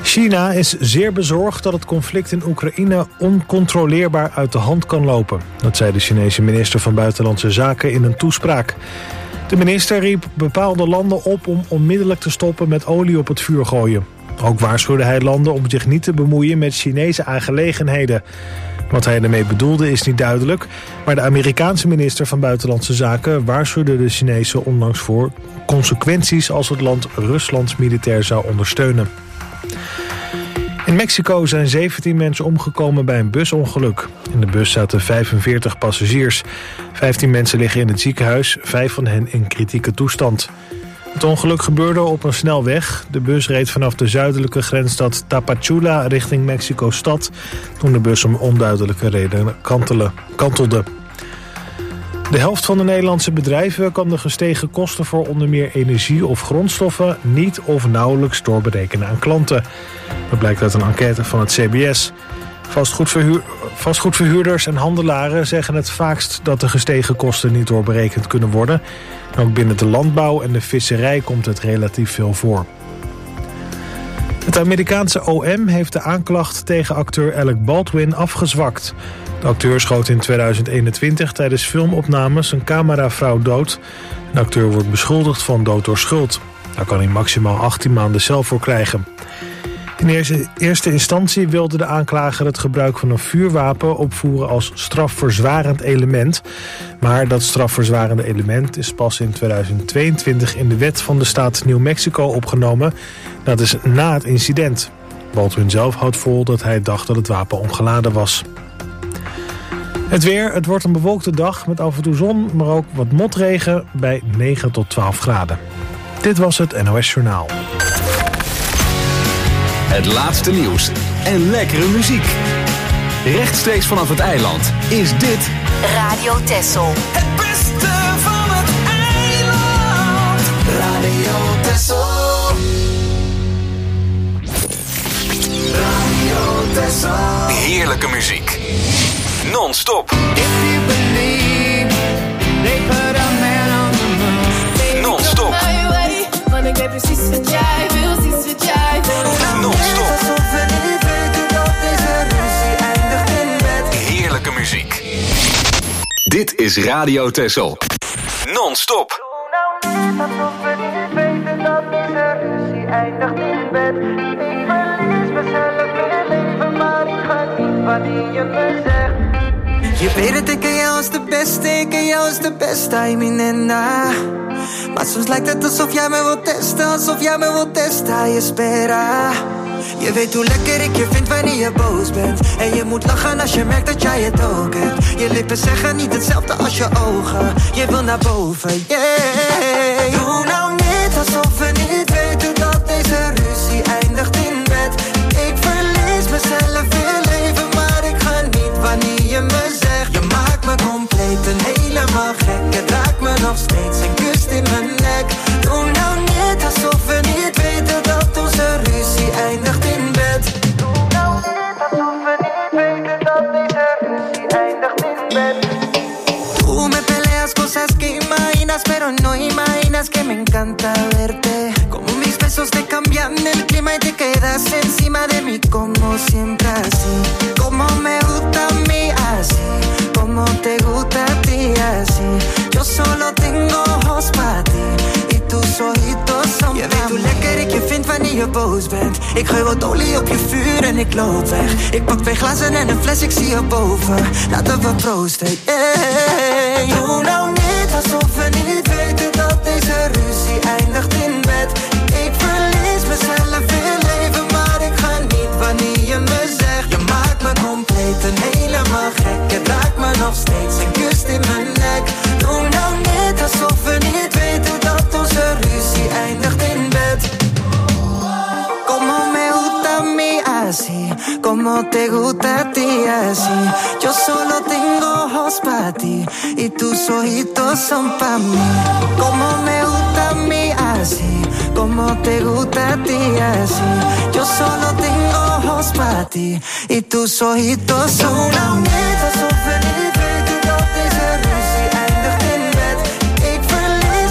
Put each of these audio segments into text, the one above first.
China is zeer bezorgd dat het conflict in Oekraïne oncontroleerbaar uit de hand kan lopen. Dat zei de Chinese minister van Buitenlandse Zaken in een toespraak. De minister riep bepaalde landen op om onmiddellijk te stoppen met olie op het vuur gooien. Ook waarschuwde hij landen om zich niet te bemoeien met Chinese aangelegenheden. Wat hij ermee bedoelde is niet duidelijk, maar de Amerikaanse minister van Buitenlandse Zaken waarschuwde de Chinezen onlangs voor consequenties als het land Ruslands militair zou ondersteunen. In Mexico zijn 17 mensen omgekomen bij een busongeluk. In de bus zaten 45 passagiers. 15 mensen liggen in het ziekenhuis, 5 van hen in kritieke toestand. Het ongeluk gebeurde op een snelweg. De bus reed vanaf de zuidelijke grensstad Tapachula richting Mexico-stad, toen de bus om onduidelijke redenen kantelde. De helft van de Nederlandse bedrijven kan de gestegen kosten voor onder meer energie of grondstoffen niet of nauwelijks doorberekenen aan klanten. Dat blijkt uit een enquête van het CBS. Vastgoedverhuurders en handelaren zeggen het vaakst dat de gestegen kosten niet doorberekend kunnen worden. Ook binnen de landbouw en de visserij komt het relatief veel voor. Het Amerikaanse OM heeft de aanklacht tegen acteur Alec Baldwin afgezwakt. De acteur schoot in 2021 tijdens filmopnames een cameravrouw dood. De acteur wordt beschuldigd van dood door schuld. Daar kan hij maximaal 18 maanden cel voor krijgen. In eerste instantie wilde de aanklager het gebruik van een vuurwapen opvoeren als strafverzwarend element. Maar dat strafverzwarende element is pas in 2022 in de wet van de staat New Mexico opgenomen. Dat is na het incident. Baldwin zelf houdt vol dat hij dacht dat het wapen ongeladen was. Het weer, het wordt een bewolkte dag met af en toe zon, maar ook wat motregen bij 9 tot 12 graden. Dit was het NOS Journaal. Het laatste nieuws en lekkere muziek. Rechtstreeks vanaf het eiland is dit Radio Texel. Het beste van het eiland. Radio Texel. Radio Texel. heerlijke muziek. Non-stop. Non-stop. Non-stop. Heerlijke muziek. Dit is Radio Texel. Non-stop. Je weet het, ik ken jou als de beste, ik ken jou als de beste, I mean en na. Maar soms lijkt het alsof jij me wilt testen, je spera. Je weet hoe lekker ik je vind wanneer je boos bent. En je moet lachen als je merkt dat jij het ook hebt. Je lippen zeggen niet hetzelfde als je ogen. Je wil naar boven, yeah. Doe nou niet alsof we niet weten dat deze ruzie eindigt in bed. Ik verlies mezelf in leven, maar ik ga niet wanneer je me zegt. Je maakt me compleet en helemaal gek. Je raakt me nog steeds en kust in mijn nek. Doe nou niet alsof we niet weten dat onze ruzie eindigt in bed. Doe nou niet alsof we niet weten dat deze ruzie eindigt in bed. Tú me peleas cosas que imaginas, pero no imaginas que me encanta verte. Como mis besos te cambian el clima y te quedas encima de mí como siempre así. Como me gusta a mí así, como te gusta a ti así. Yo solo tengo ojos para ti y tus ojitos son je weet hoe lekker ik je vind wanneer je boos bent. Ik gooi wat olie op je vuur en ik loop weg. Ik pak 2 glazen en een fles, ik zie je boven. Laten we proosten, yeah. Doe nou niet alsof we niet weten dat deze ruzie eindigt in bed. Ik verlies mezelf in leven, maar ik ga niet wanneer je me zegt. Je maakt me compleet en helemaal gek. Je raakt me nog steeds en kust in mijn nek. Doe nou niet alsof we niet weten dat onze ruzie eindigt in bed. Como me gusta a mí así, como te gusta a ti así. Yo solo tengo ojos pa' ti y tus ojitos son pa' mí. Como me gusta a mí así, como te gusta a ti así. Yo solo tengo ojos pa' ti y tus ojitos son pa' mí.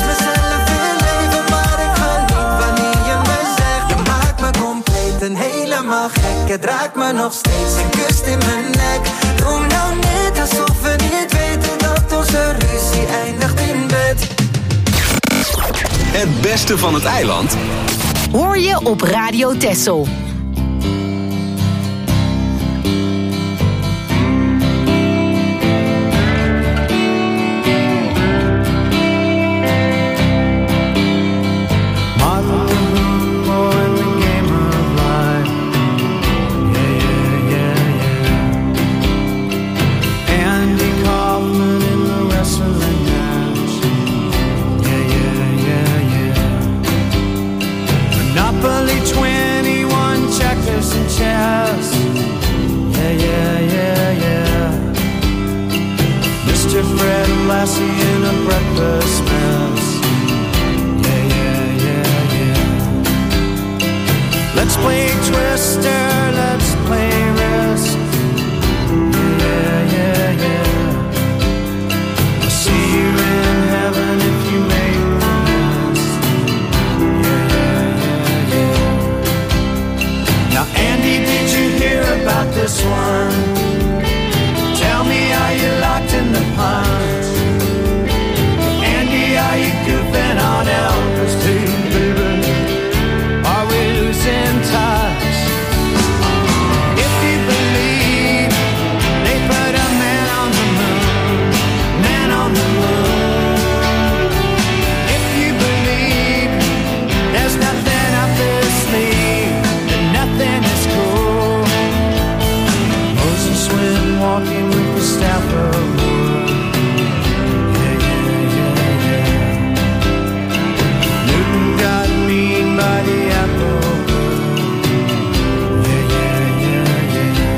En helemaal gek. Het raakt me nog steeds en kust in mijn nek. Doe nou net alsof we niet weten dat onze ruzie eindigt in bed. Het beste van het eiland hoor je op Radio Texel. Lassie in a breakfast mess. Yeah, yeah, yeah, yeah. Let's play Twister, let's play Risk. Yeah, yeah, yeah. I'll see you in heaven if you make the list. Yeah, yeah, yeah, yeah. Now, Andy, did you hear about this one? Tell me, are you locked in the pond? Are you goofing on Elvis too, baby? Are we losing touch? If you believe they put a man on the moon, man on the moon. If you believe there's nothing up their sleeve, then nothing is cool. Moses went walking with the staff of wood. Got mean by the apple. Yeah, yeah, yeah,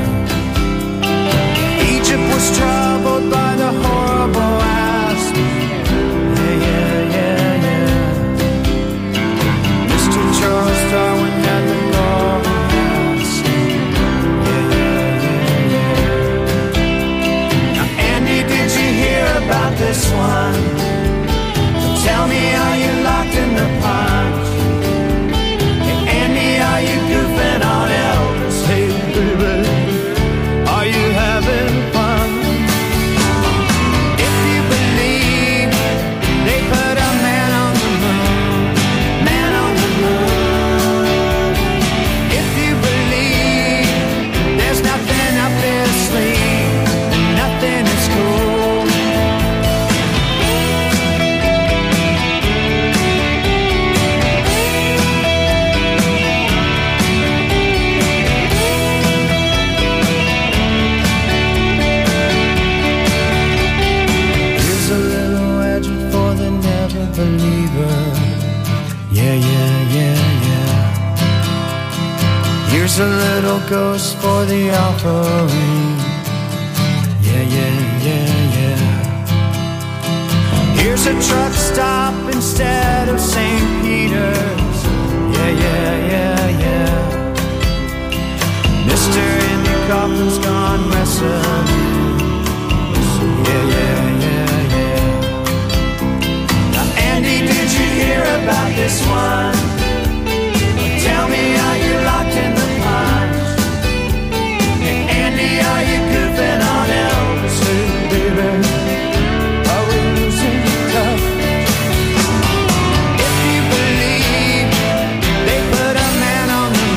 yeah. Egypt was troubled by the horrible asp. Yeah, yeah, yeah, yeah. Mr. Charles Darwin had the golden mask. Yeah, yeah, yeah, yeah. Now, Andy, did you hear about this one? Tell me, are you locked in the punch? Hey, Andy, are you goofing on Elvis? Hey, baby, are you having fun? If you believe they put a man on the moon, man on the moon. If you believe there's nothing up their sleeve, and nothing is cool. Believer. Yeah, yeah, yeah, yeah. Here's a little ghost for the offering. Yeah, yeah, yeah, yeah. Here's a truck stop instead of St. Peter's. Yeah, yeah, yeah, yeah. Mr. Andy Kaufman's gone wrestling. Yeah, yeah, yeah, yeah. Andy, did you hear about this one? Tell me, are you locked in the punch? Hey, Andy, are you goofing on Elvis? Hey, baby, are we losing touch? If you believe they put a man on the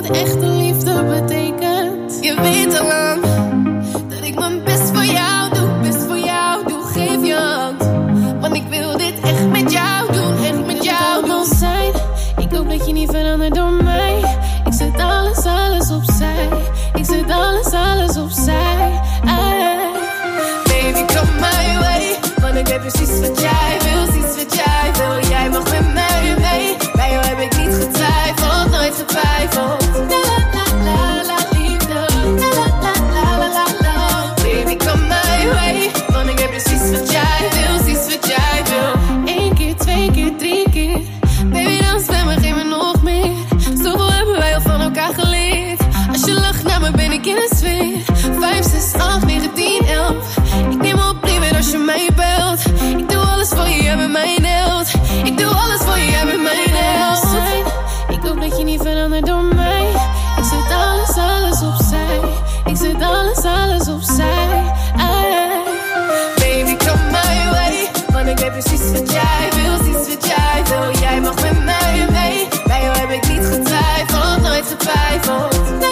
echte liefde betekent. Je weet al lang dat ik mijn best voor jou doe, geef je hand. Want ik wil dit echt met jou doen, echt met jou doen. Zijn. Ik hoop dat je niet verandert door mij. Ik zet alles opzij. Ik zet alles opzij. Baby, come my way. Want ik heb precies wat jij wil, Jij mag met mij mee. Bij jou heb ik niet getwijfeld, nooit getwijfeld. Baby, come my way. Want ik heb precies wat jij wil, 1 keer, 2 keer, 3 keer. Baby, dans met me, geef me nog meer. Zoveel hebben wij al van elkaar geleerd. Als je lacht naar me, ben ik in een sfeer. 5, 6, 8, 9, 10, 11. Ik neem op liever als je mij belt. Ik doe alles voor je, jij bent mijn held. Ik doe alles voor je, jij bent mijn held. Ik hoop dat je niet verandert door mij. Ik zet alles opzij. Ik zet alles opzij. Baby, come my way. Want ik heb precies wat jij wil, Jij mag met mij mee. Bij jou heb ik niet getwijfeld, nooit getwijfeld.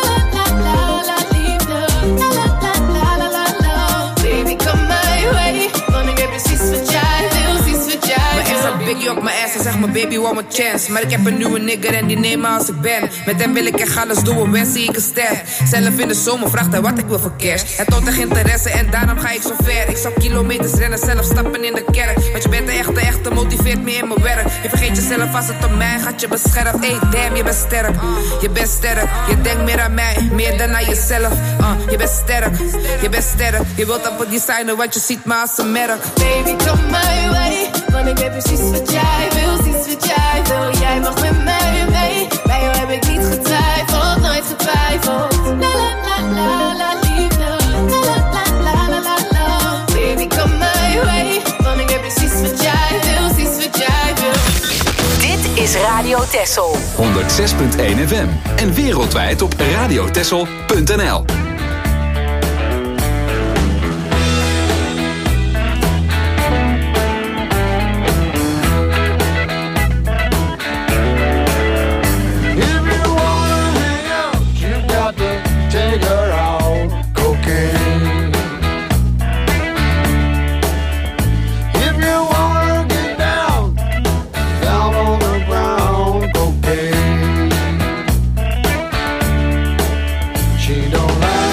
Baby, come my way. Want ik heb precies wat jij wil, Mijn ex had Biggie op mijn ass en zeg me baby, one more chance. Maar ik heb een nieuwe nigger en die neem me als ik ben. Met hem wil ik echt alles doen, wens zie ik een ster. Zelf in de zomer vraagt hij wat ik wil voor cash. Hij toont echt interesse en daarom ga ik zo ver. Ik zou kilometers rennen, zelf stappen in de kerk. Want je bent de echte, motiveert me in mijn werk. Je vergeet jezelf als het om mij gaat, je beschermt. Hey damn, je bent sterk, je bent sterk. Je denkt meer aan mij, meer dan aan jezelf. Je bent sterk, je wilt op het designen, want je ziet me als een merk. Baby, come my way. Want ik heb precies wat jij wil, Jij mag met mij mee. Bij jou heb ik niet getwijfeld, nooit getwijfeld. Liefde. Baby, come my way. Want ik heb precies wat jij wil, Dit is Radio Texel. 106.1 FM en wereldwijd op radiotexel.nl. She don't like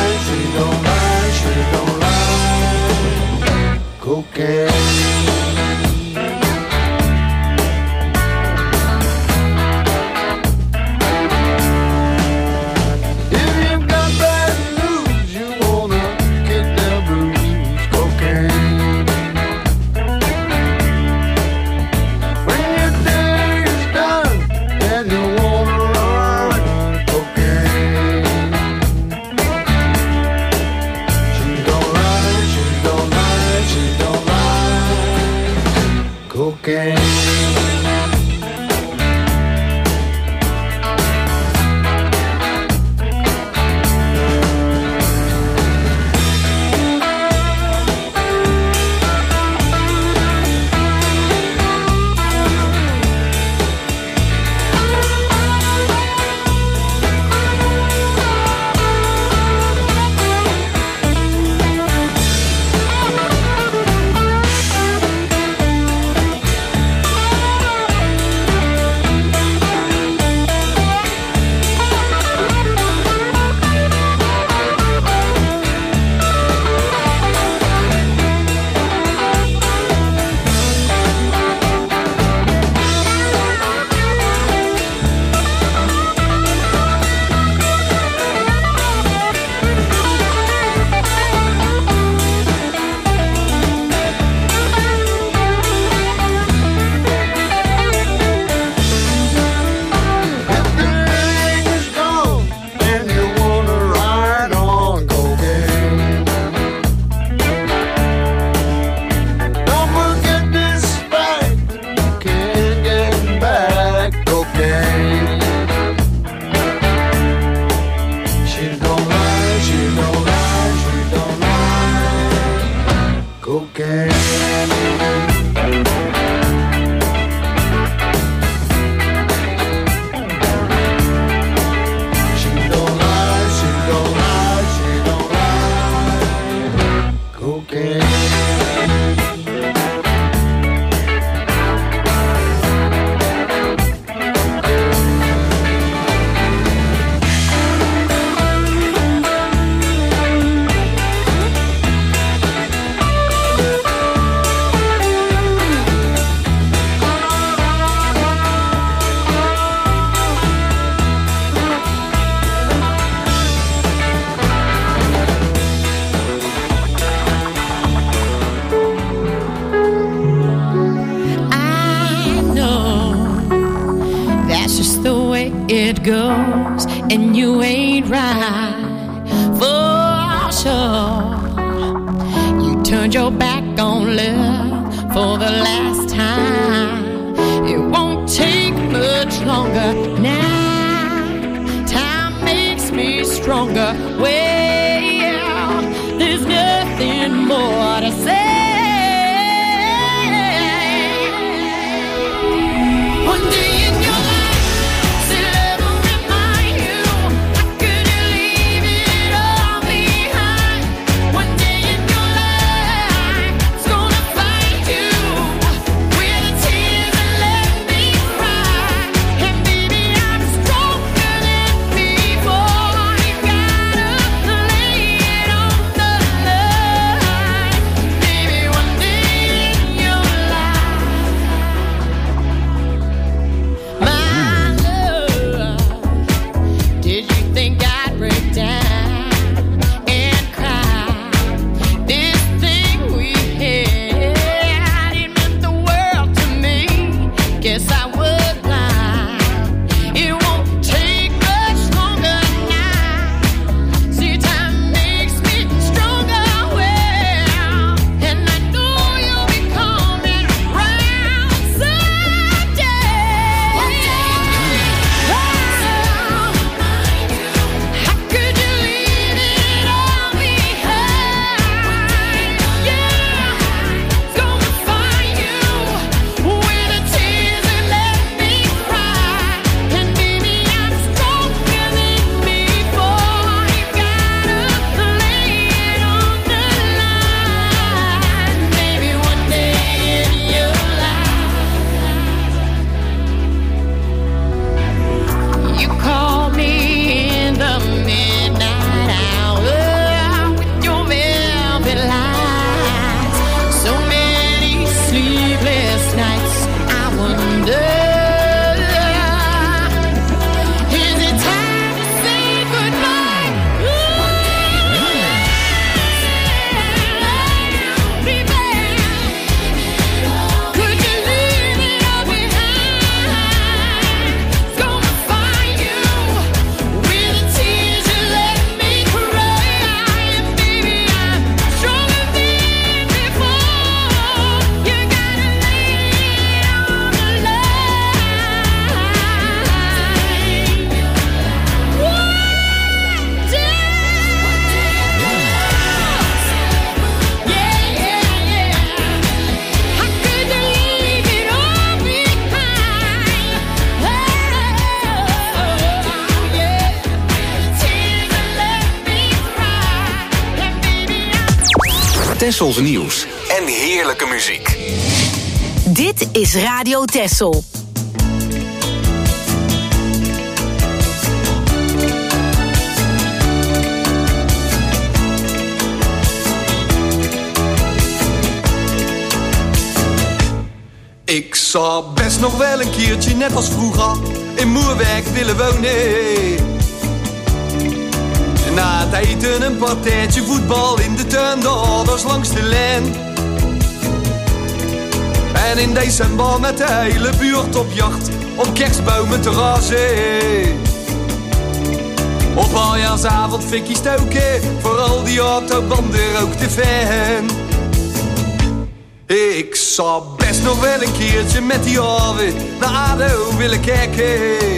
girls, and you ain't right for sure. You turned your back on love for the last time. It won't take much longer now. Time makes me stronger. Well, there's nothing more to say. One day in your life, still ever remind you, how could you leave it all behind? One day in your life, it's gonna find you with the tears and let me cry. And baby, I'm stronger than before. You gotta lay it on the line. Baby, one day in your life, my love, did you think I'd break down and cry? This thing we had, it meant the world to me. Guess I was blind. It won't take much longer now. See, time makes me stronger, well, and I know you'll be coming round someday. How could you leave it all behind? Yeah, it's gonna find you with the tears and let me cry. And baby, I'm stronger than before. You gotta lay it on the line. Maybe one day in your life, you call me in the midnight hour with your velvet lights. So many sleepless nights, I wonder, is it time to say goodbye? Could you leave it all behind? It's gonna find you with the tears you let me cry. And baby, I'm stronger than before. You gotta lay it on the How could you leave it all behind? Tears and let me cry. And baby, I'm Tessels nieuws en heerlijke muziek. Dit is Radio Tessel. Ik zou best nog wel een keertje, net als vroeger, in Moerwijk willen wonen. Na het eten een partijtje voetbal in de tuin, de ouders langs de lijn. En in december met de hele buurt op jacht, om kerstbomen te razen. Op aljaarsavond fikkie stoken, voor al die autobanden rook de fan. Ik zou best nog wel een keertje met die haven naar ADO willen kijken.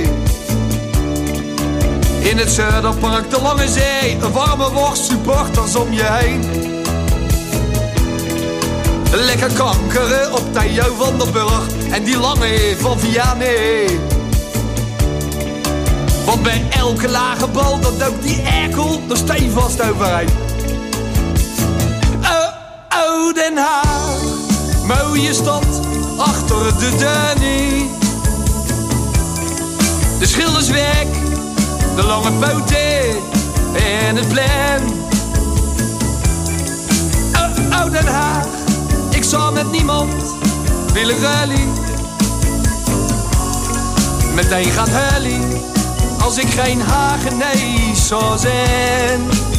In het Zuiderpark, de Lange Zee, een warme worst, supporters om je heen. Lekker kankeren op Theo van der Burg en die lange van Vianney. Want bij elke lage bal, dat dook die erkel er stevast overheen. Oh, oh, Den Haag, mooie stad, achter de Danny. De Schildersweg, de lange poten en het plein. Oh, oh, Den Haag, ik zou met niemand willen rally. Meteen gaat Hully, als ik geen Hagenees zou zijn.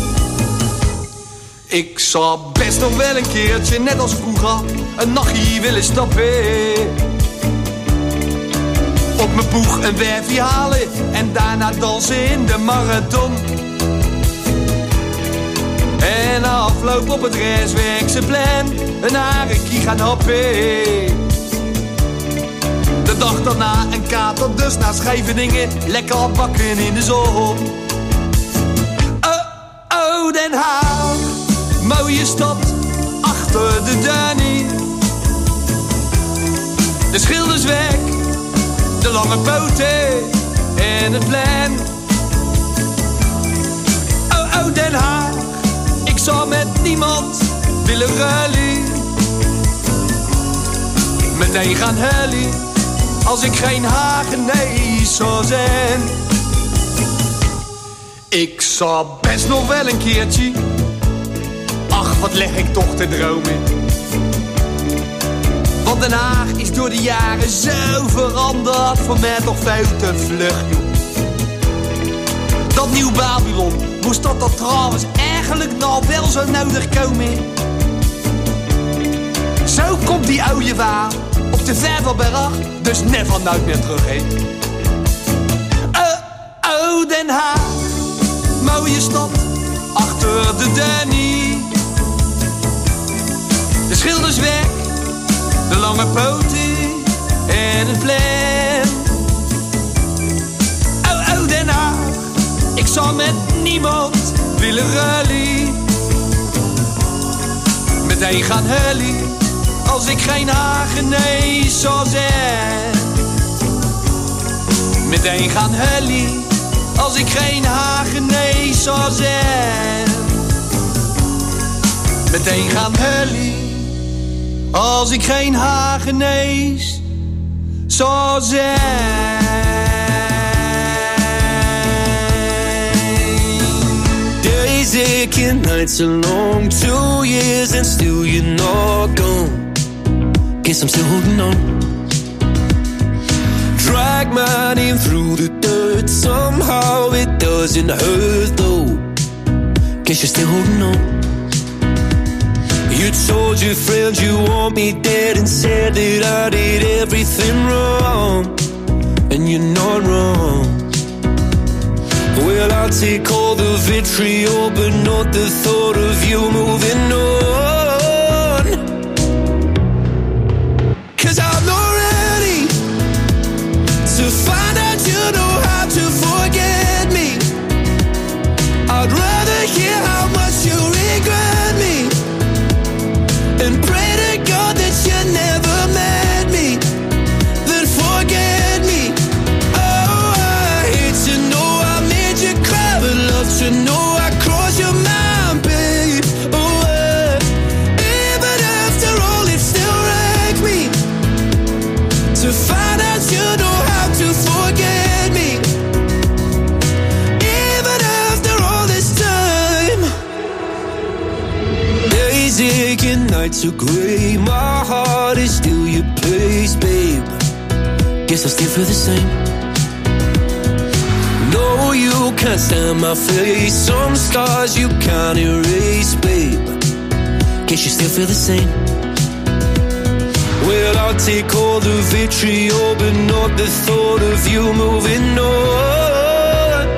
Ik zou best nog wel een keertje, net als vroeger, een nachtje willen stappen. Op mijn boeg een werfje halen en daarna dansen in de marathon. En na afloop op het restwerkse plan een harekie gaan happen. De dag daarna een kater, dus naar Scheveningen, lekker bakken in de zon. Oh, Den Haag, mooie stad, achter de Danny. De schilders weg, de lange poten en het plan. Oh, Den Haag, ik zou met niemand willen ruilen. Meteen gaan huilen, als ik geen Hagenees zou zijn. Ik zou best nog wel een keertje, ach wat leg ik toch te dromen. Want Den Haag is door de jaren zo veranderd, voor mij toch veel te vlug, joh. Dat nieuw Babylon, moest dat trouwens eigenlijk nou wel zo nodig komen? Zo komt die oude waar op de Vervelberg, dus never nooit meer terug heen. Oh, Den Haag, mooie stad, achter de Danny. De schilders weg, de lange poten en het plan. Oh, Den Haag, ik zou met niemand willen ruilen. Meteen gaan huilen, als ik geen Hagenees zou zijn. Meteen gaan huilen, als ik geen Hagenees zou zijn. Meteen gaan huilen, als ik geen Hagenees zou zijn. Days aching, nights are long, 2 years and still you're not gone. Guess I'm still holding on. Drag my name through the dirt, somehow it doesn't hurt though. Guess you're still holding on. You told your friends you want me dead and said that I did everything wrong. And you're not wrong. Well, I'll take all the vitriol, but not the thought of you moving on. 'Cause I'm not ready to find out you know how to forget me. I'd rather hear how much you regret me and pray to God that you never met me, then forget me. Oh, I hate to know I made you cry, but love to know I crossed your mind, babe. Oh, even after all, it still wrecks me to find out you know how to forget me. Even after all this time, days aching, nights are grey, my heart is still your place, babe. Guess I still feel the same. No, you can't stand my face, some scars you can't erase, babe. Guess you still feel the same. Well, I'll take all the vitriol, but not the thought of you moving on.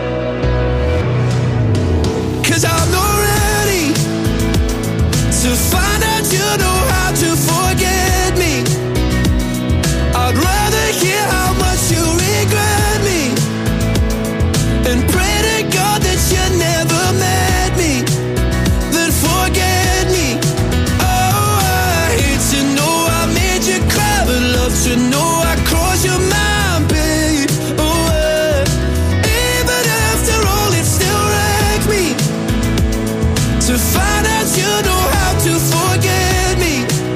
'Cause I'm not ready to find out you know how to forget me. I'd rather hear how much you regret me and pray to God that you never met me, then forget me. Oh, I hate to know I made you cry, but love to know I crossed your mind, babe. Oh, even after all, it still wrecks me to find out you know how to forget me.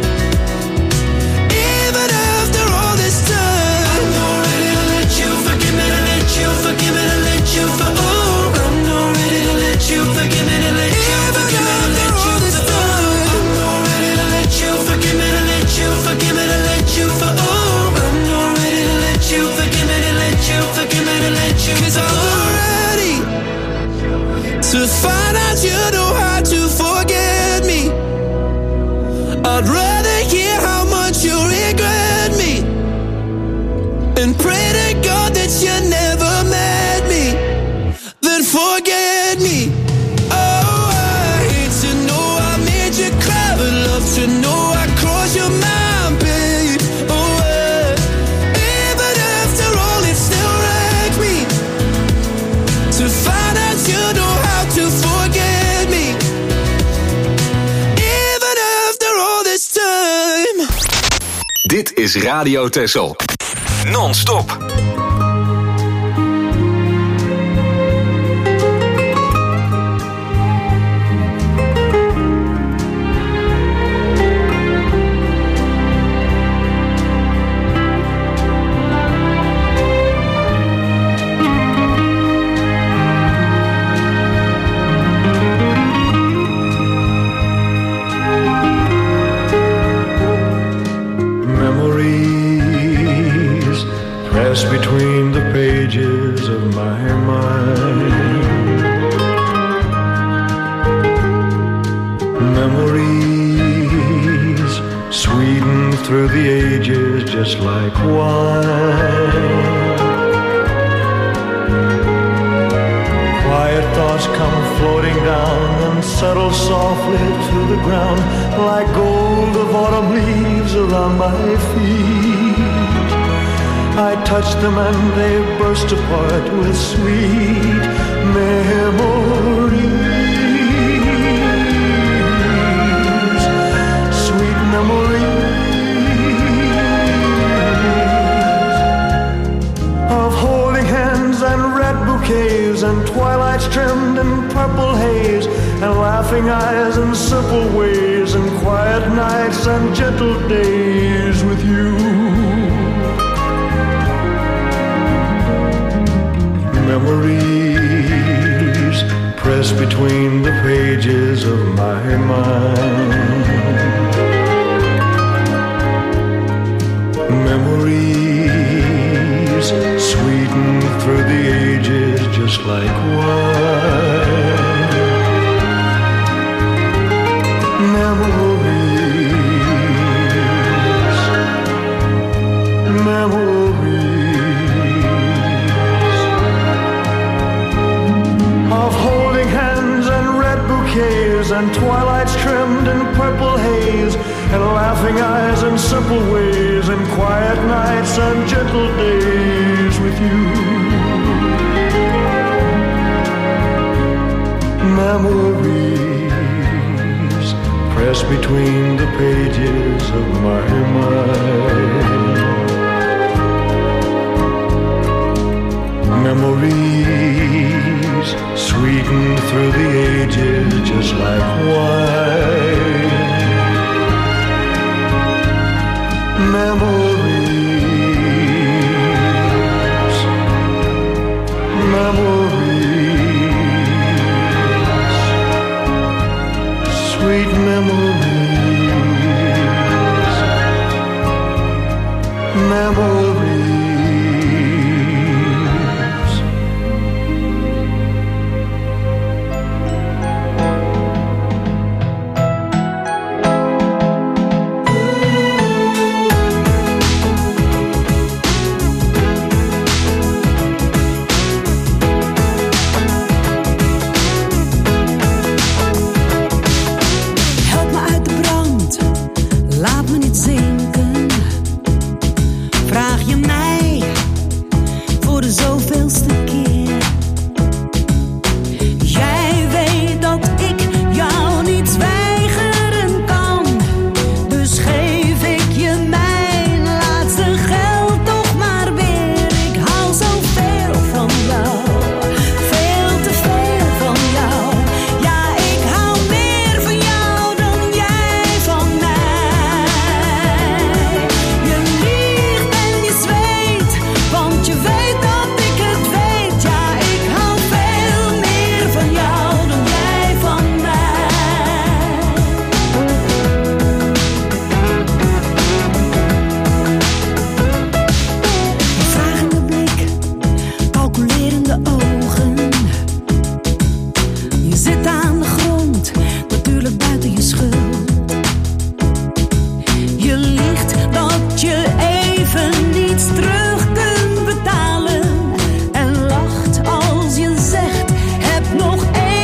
Even after all this time, I'm not ready to let you forgive me, to let you forgive me, to let you oh, I'm not ready to let you forgive me, to let you forgive me, to let you I'm not ready to let you forgive me, to let you forgive me, to let you oh, I'm not ready to let you forgive me, to let you forgive me, to let you 'cause I'm not ready to find out you know how to forget me. I'd rather hear how much you regret me and pray to me. Oh, I hate to know I made you cry, but love to know I crossed your mind, babe. Oh, even after all, it still wrecks me to find out you know how to forget me. Even after all this time. Dit is Radio Texel. Non-stop. Between the pages of my mind, memories sweetened through the ages just like wine. Quiet thoughts come floating down and settle softly to the ground like gold of autumn leaves around my feet. I touch them and they burst apart with sweet memories. Sweet memories of holding hands and red bouquets and twilights trimmed in purple haze and laughing eyes and simple ways and quiet nights and gentle days with you. Memories pressed between the pages of my mind. Memories sweetened through the ages just like wine. Memories, memories of holding hands and red bouquets and twilights trimmed in purple haze and laughing eyes and simple ways and quiet nights and gentle days with you. Memories pressed between the pages of my mind. Memories sweetened through the ages just like wine. Memories, memories, sweet memories, memories. Nog één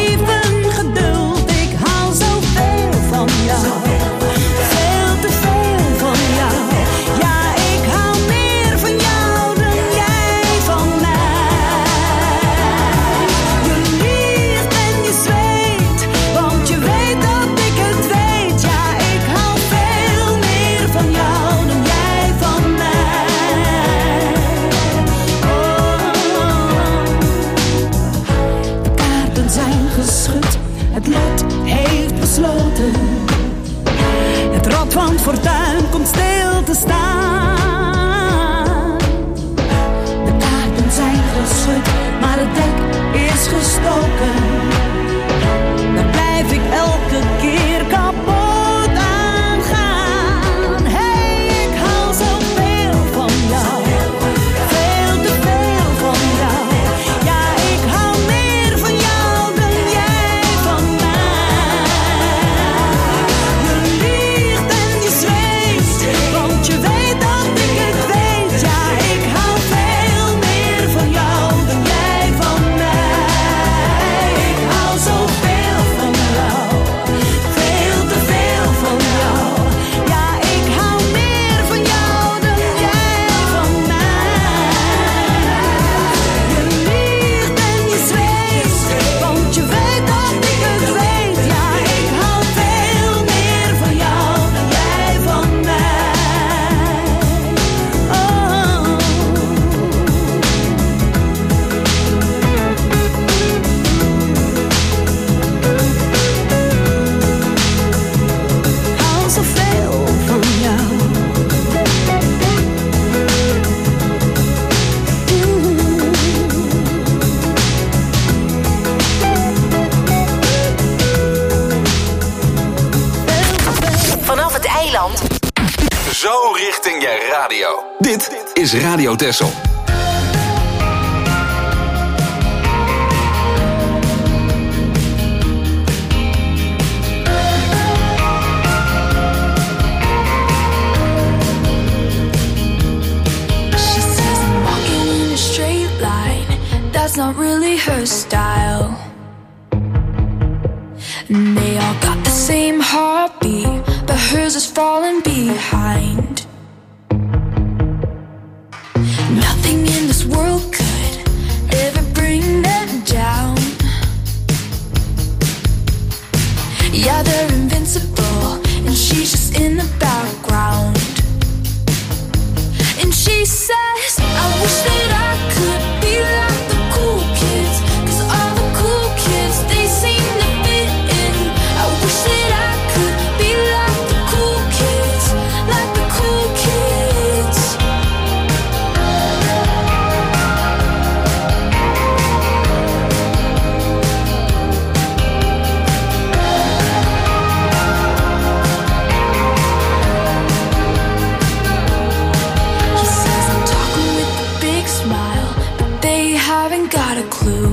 want fortuin komt stil te staan. De kaarten zijn geschud, maar het dek is gestoken. Dan blijf ik elke keer kapot aan gaan. Hey, ik hou zoveel van jou, veel te veel van jou. Ja, ik hou meer van jou dan jij van mij. Je liegt en je zweeft, want je weet dat ik het weet. Ja, ik hou veel meer van jou dan jij van mij. Ik hou zoveel van jou, veel te veel van jou. Ja, ik hou meer van jou dan jij van mij. Je liegt en je zweeft, want je weet dat ik het weet. Ja, ik hou veel meer van jou dan jij van mij. Hou zoveel van jou. Vanaf het eiland. Zo richting je radio. Dit is Radio Texel. She says I'm walking in a straight line. That's not really her style. And they all got the same heartbeat, but hers is falling behind. Nothing in this world could ever bring them down. Yeah, they're invincible, and she's just in the background. And she says, I wish that I could be like the cool kids, 'cause all the cool kids, they seem to fit in. I wish that I could be like the cool kids, like the cool kids. He says I'm talking with a big smile, but they haven't got a clue.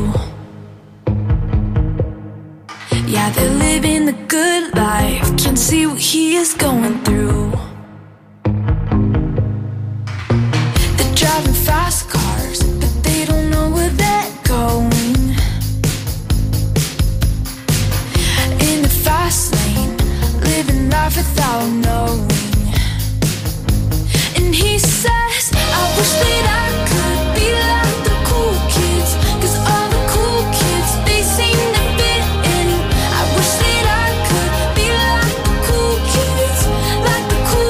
Yeah, they're living the good life, can't see what he is going through. They're driving fast cars, but they don't know where they're going. In the fast lane, living life without knowing. And he says, I wish that I could be like the cool kids, 'cause all the cool kids, they seem to fit in. I wish that I could be like the cool kids, like the cool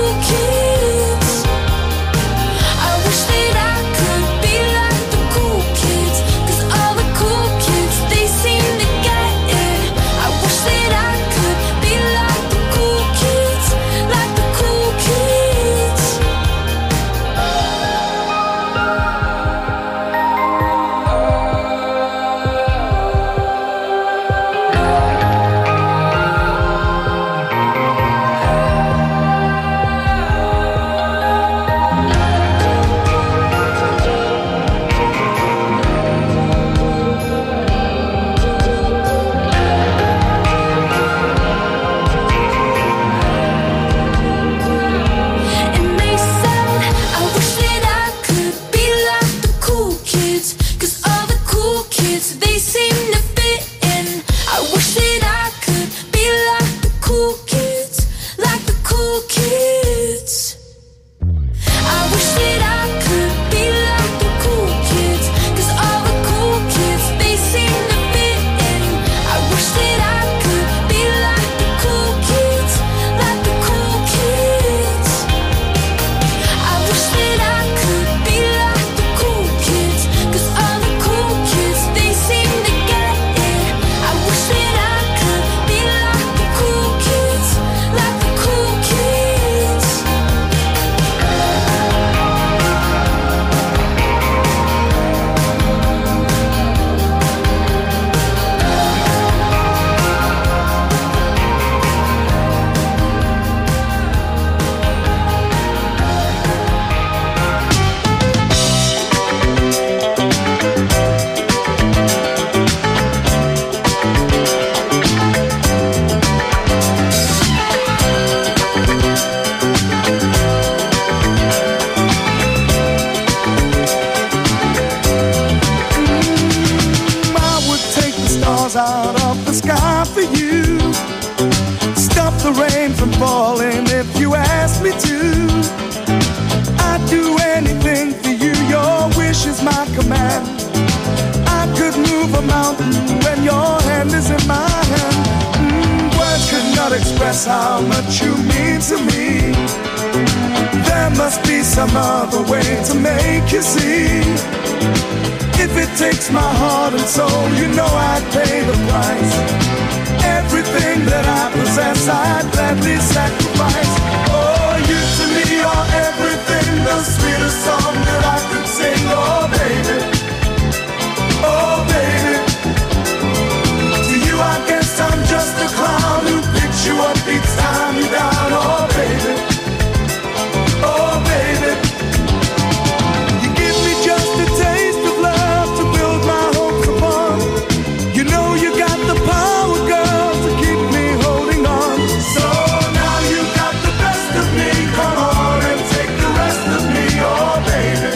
stars out of the sky for you. Stop the rain from falling if you ask me to. I'd do anything for you, your wish is my command. I could move a mountain when your hand is in my hand. Words could not express how much you mean to me. There must be some other way to make you see. If it takes my heart and soul, you know I'd pay the price. Everything that I possess, I'd gladly sacrifice. Oh, you to me are everything, the sweetest song that I could sing. Oh, baby, oh, baby. To you I guess I'm just a clown who picks you up each time you down. Oh, baby, oh, baby. You give me just a taste of love to build my hopes upon. You know you got the power, girl, to keep me holding on. So now you got the best of me. Come on and take the rest of me, oh baby.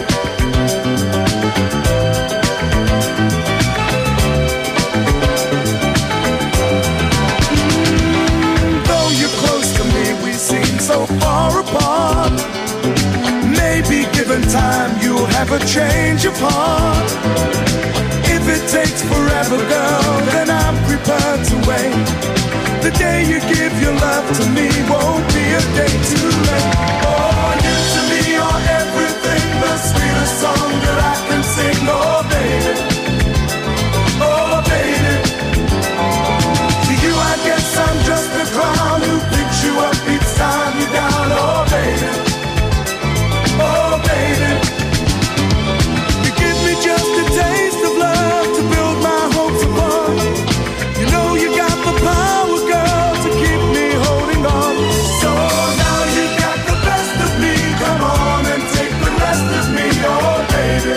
Though you're close to me, we seem so far apart. Maybe given time, you'll have a change of heart. If it takes forever, girl, then I'm prepared to wait. The day you give your love to me won't be a day too late. Oh, you to me are everything, the sweetest song that I can sing. Oh, baby, oh, baby. To you I guess I'm just a clown who picks you up each time you're down. Oh, baby, oh, baby. You give me just a taste of love to build my hopes upon. You know you got the power, girl, to keep me holding on. So now you got the best of me. Come on and take the rest of me, oh baby.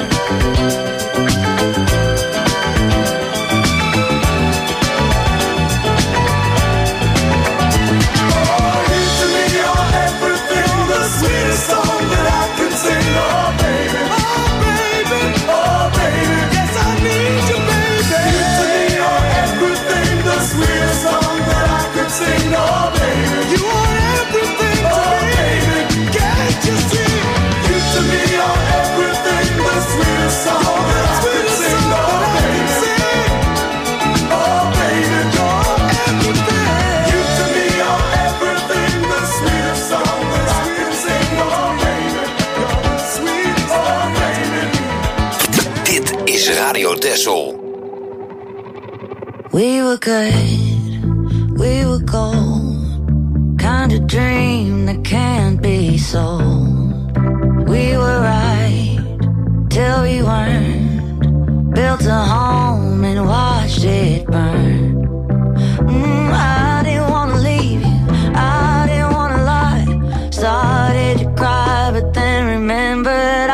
Oh, you to me are everything, the sweetest song that I can sing, oh baby. Oh baby, oh baby, yes I need you, baby. You to me are everything, the sweetest song that I could sing, oh baby. You are everything to me, baby. Can't you see? You to me are everything, the sweetest song that I could sing, oh baby. Oh baby, you're everything. You to me are everything, the sweetest song that I could sing, oh baby. You're the sweetest, oh baby. Dit is Radio Texel. We were good, we were gold. Kind of dream that can't be sold. We were right till we weren't. Built a home and watched it burn. I didn't wanna leave you, I didn't wanna lie. Started to cry, but then remembered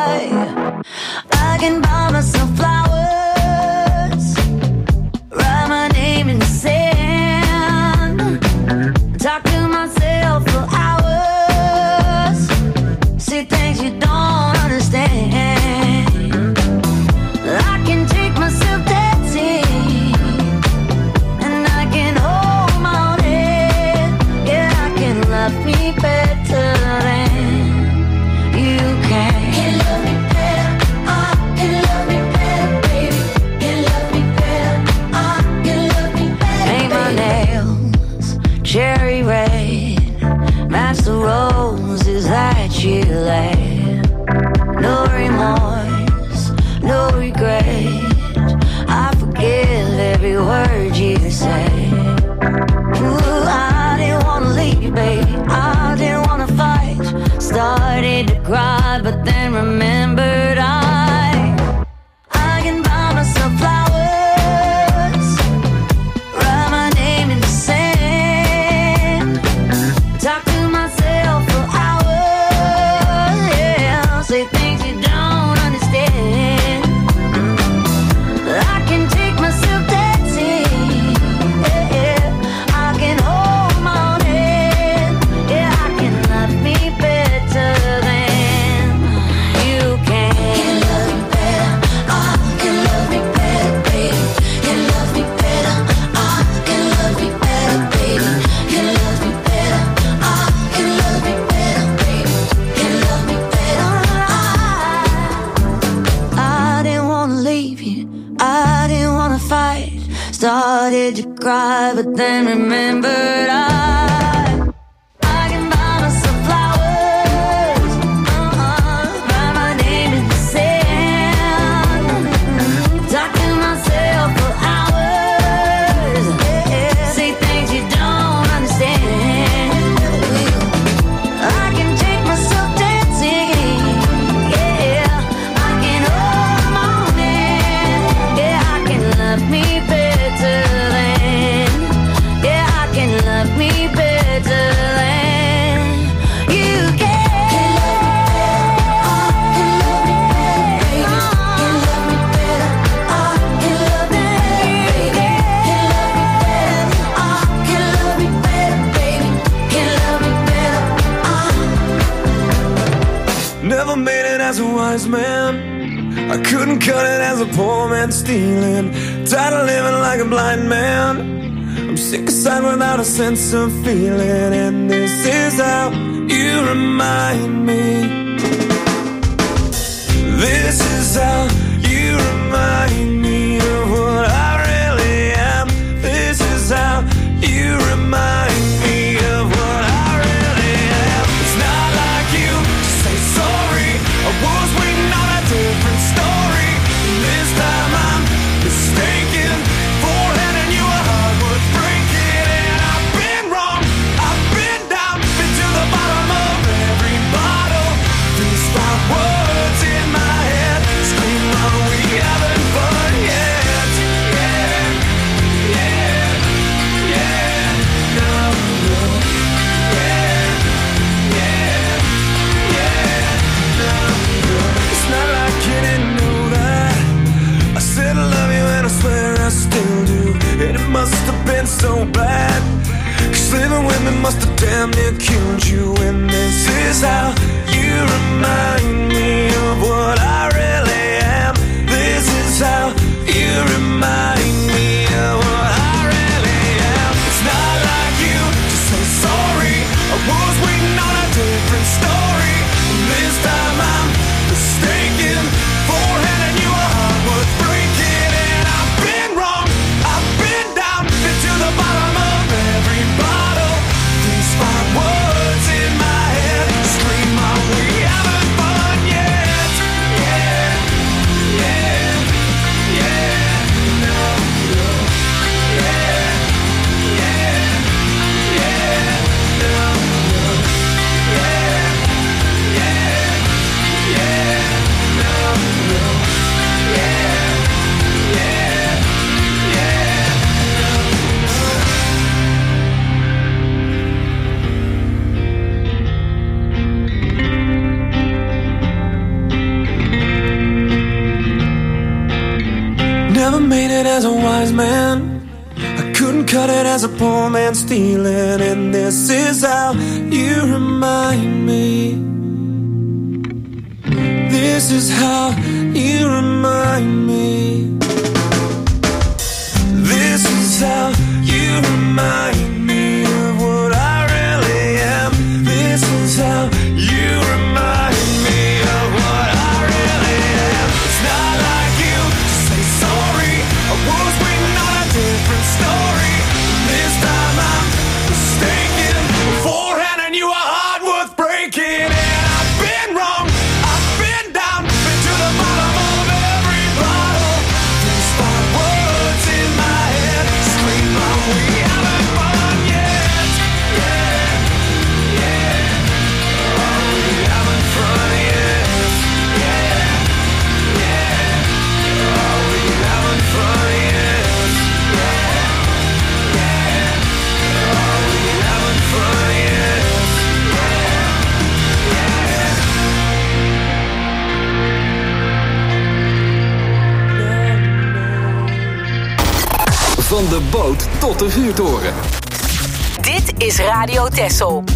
I can buy myself flowers, write my name in the sand, talk to myself for hours, see things you don't understand. I can take myself dancing, and I can hold my own head. Yeah, I can love me better than you can. Can love me better, can love me better, baby. Can love me better, can love me better. Paint my nails cherry red, match the roses that you laid. No remorse, no regret. I forgive every word you say. Ooh, I didn't wanna leave you, baby. I didn't started to cry, but then remembered I can buy myself flowers, write my name in the sand, talk to myself for hours, say things you don't understand. I can take myself dancing, I can hold the morning, I can love me better than, I can love me better than you can. Never made it as a wise man. I couldn't cut it as a poor man stealing. Tired of living like a blind man. I'm sick aside without a sense of feeling. And this is how you remind me. This is how you remind me of what I really am. This is how you remind me of what I really am. It's not like you to say sorry. I was waiting on a different story. This time I'm mistaken for handing you a heart worth breaking. And I've been wrong, I've been down, been to the bottom of every bottle. These 5 words in my head scream, are we having fun yet? Yeah, yeah, yeah, no, no. Yeah, yeah, yeah, no, no. It's not like you didn't know that I said I love you and I swear I still do. And it must have been so bad, 'cause living with me must have damn near killed you. And this is how you remind me of what I really am. This is how you remind me of what I really am. It's not like you to say sorry. I was waiting on a different story. This time I'm mistaken for handing you a heart worth breaking. And I've been wrong, I've been down, been to the bottom of every bottle. These 5 words in my head scream, are we having fun yet? Yeah, yeah, yeah, no, no. Yeah, yeah, yeah, no, no. Yeah, yeah, yeah, no, no. Yeah, yeah, yeah, Never made it as a wise man. I couldn't cut it as a poor man stealing. And this is how you remind me. This is how you remind me. This is how you remind me of what I really am. This is how you remind me of what I really am. It's not like you to say sorry. I was waiting on a different story. This time I'm mistaken for handing you a heart worth breaking. And I've been wrong, I've been down, been to the bottom of every bottle. These 5 words in my head scream, are we having fun yet? Yeah, yeah, are we having fun yet? Yeah, yeah, are we having fun yet? Yeah, yeah, are we having fun yet? Van de boot tot de vuurtoren. Dit is Radio Texel.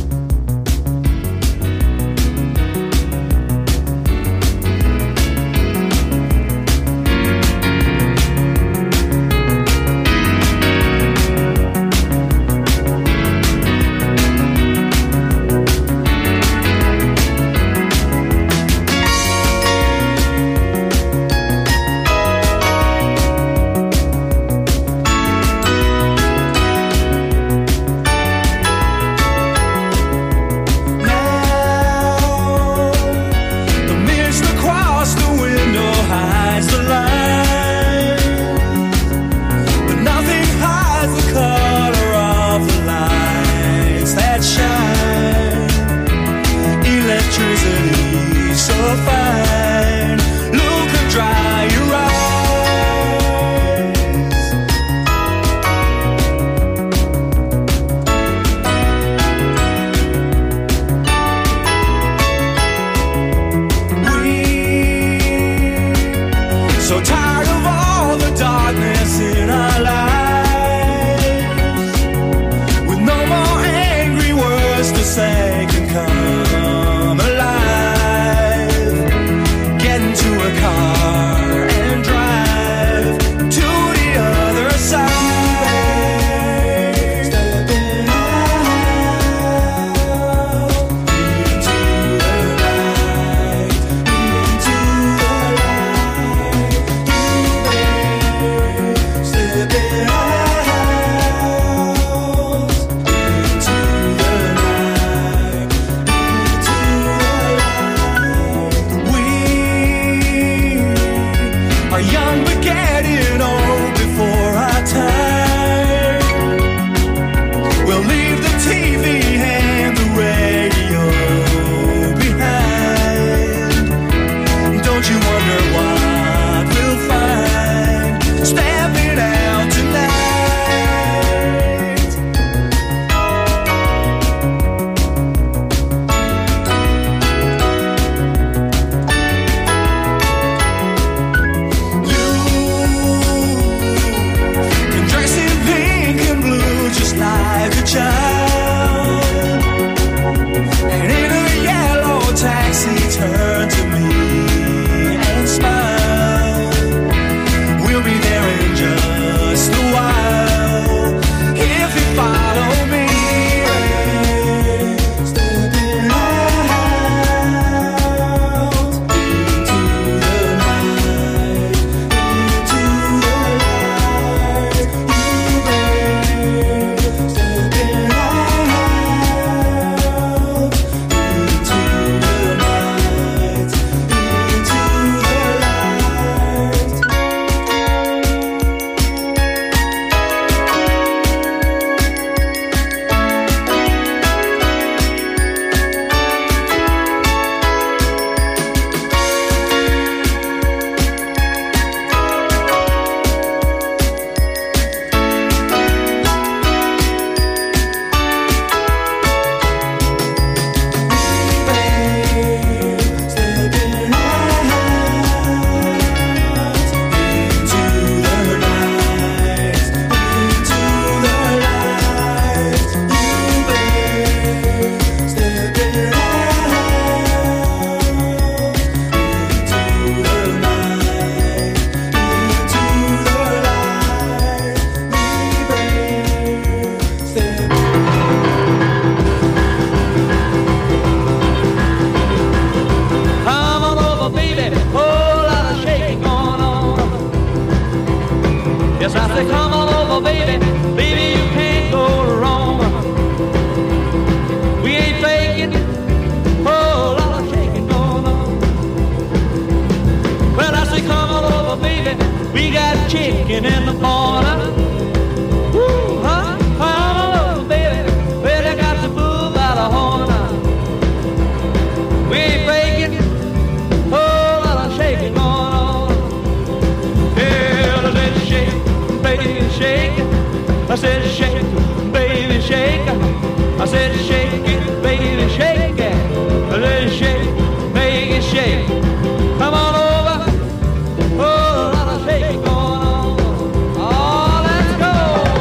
said, shake it, baby, shake it. I said, shake it, baby, shake it. I said, shake, make it shake. Come on over. Oh, a lot of shaking going on. Oh, let's go.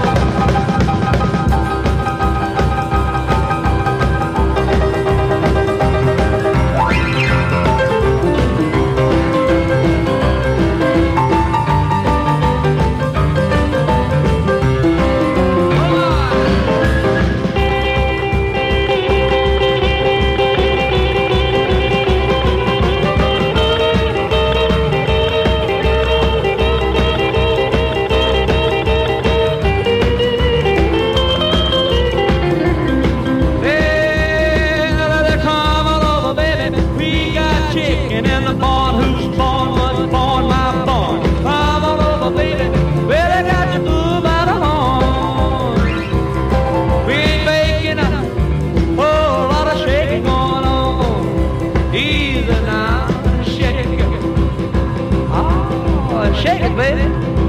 Shake it, baby.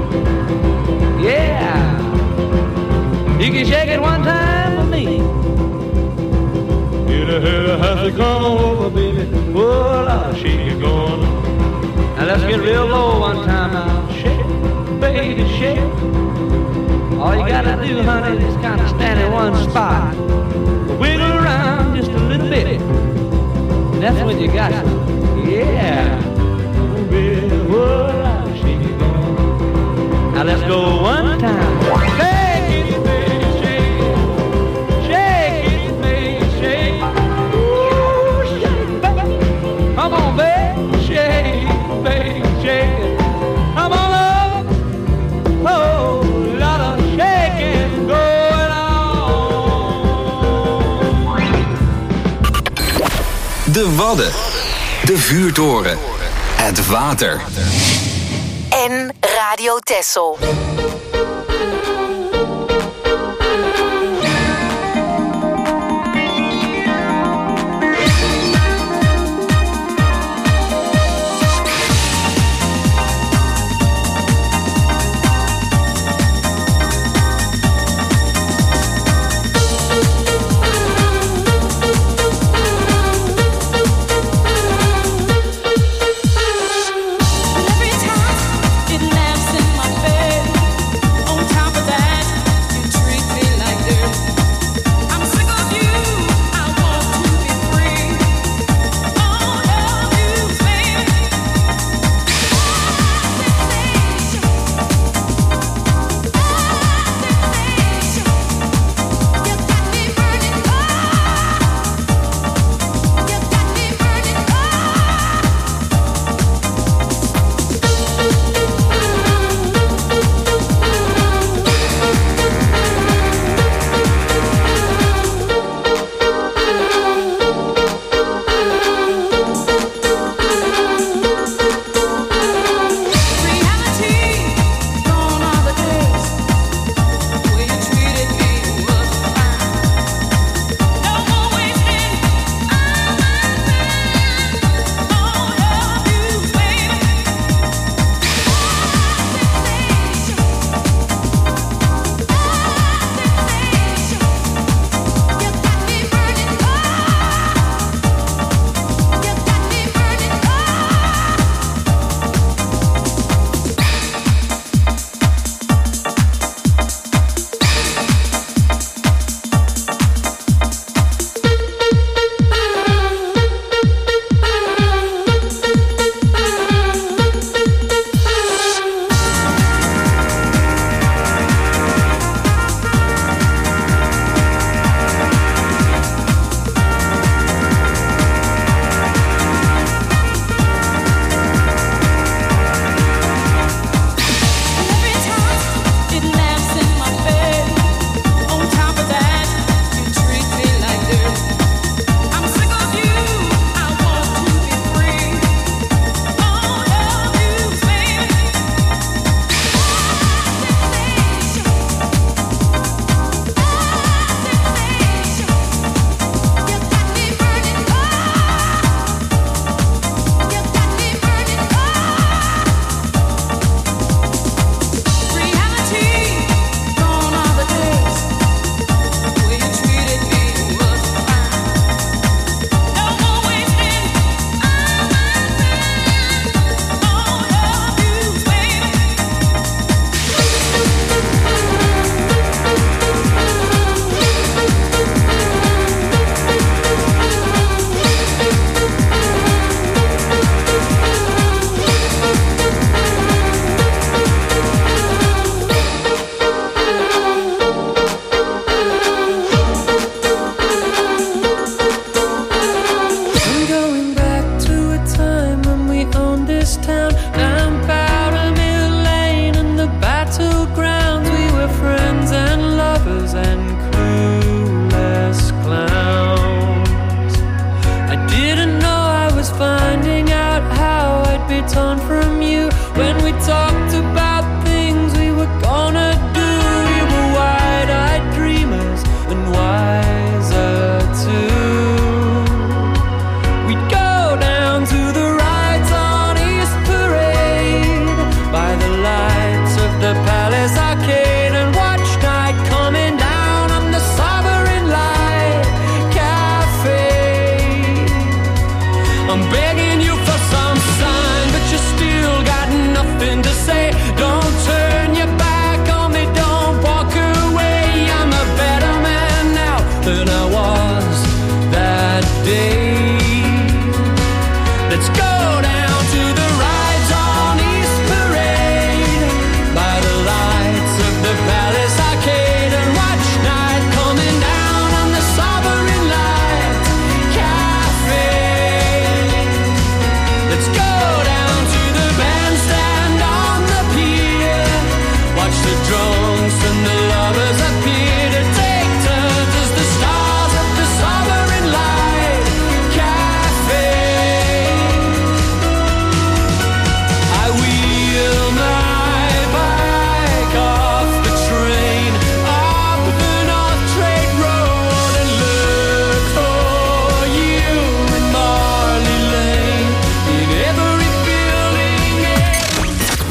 Yeah. You can shake it one time for me. You have to come over, baby. Oh, I'll shake it going on. Now let's get real low one time now. Shake it, baby, shake it. All you gotta do, honey, is kind of stand in one spot. Wiggle around just a little bit. That's when you got it. Yeah. Oh, baby, oh, now let's go one time. Shake it, baby, shake it. Shake it, baby, shake it. Ooh, shake it, baby. Come on, baby, shake it, baby, shake it. Come on up. Oh, lot of shaking going on. De Wadden. De vuurtoren. Het water. En Radio Texel. Every time it lands in my bed,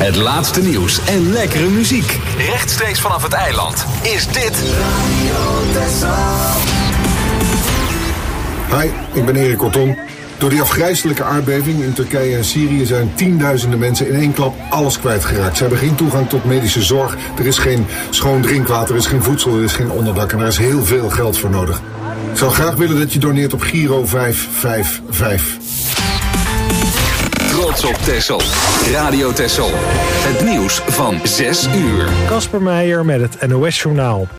Het laatste nieuws en lekkere muziek. Rechtstreeks vanaf het eiland is dit Hi, ik ben Erik Kortom. Door die afgrijselijke aardbeving in Turkije en Syrië zijn tienduizenden mensen in één klap alles kwijtgeraakt. Ze hebben geen toegang tot medische zorg, er is geen schoon drinkwater, er is geen voedsel, er is geen onderdak en er is heel veel geld voor nodig. Ik zou graag willen dat je doneert op Giro 555. Trots op Texel. Radio Texel. Het nieuws van 6 uur. Kasper Meijer met het NOS-journaal.